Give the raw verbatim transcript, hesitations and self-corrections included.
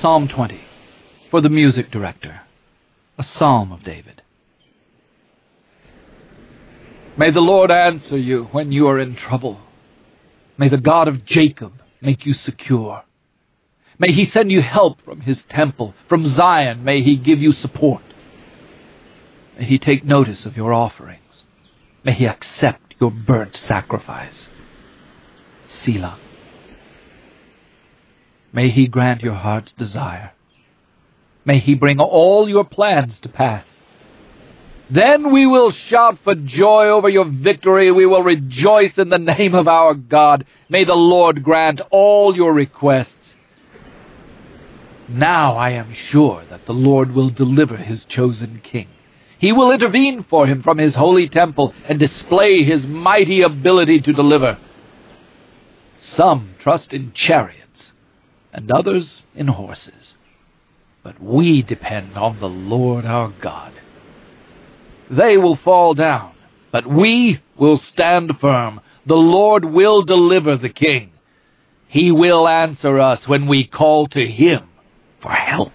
Psalm twenty, for the music director, a psalm of David. May the Lord answer you when you are in trouble. May the God of Jacob make you secure. May he send you help from his temple. From Zion may he give you support. May he take notice of your offerings. May he accept your burnt sacrifice. Selah. May he grant your heart's desire. May he bring all your plans to pass. Then we will shout for joy over your victory. We will rejoice in the name of our God. May the Lord grant all your requests. Now I am sure that the Lord will deliver his chosen king. He will intervene for him from his holy temple and display his mighty ability to deliver. Some trust in chariots and others in horses, but we depend on the Lord our God. They will fall down, but we will stand firm. The Lord will deliver the king. He will answer us when we call to him for help.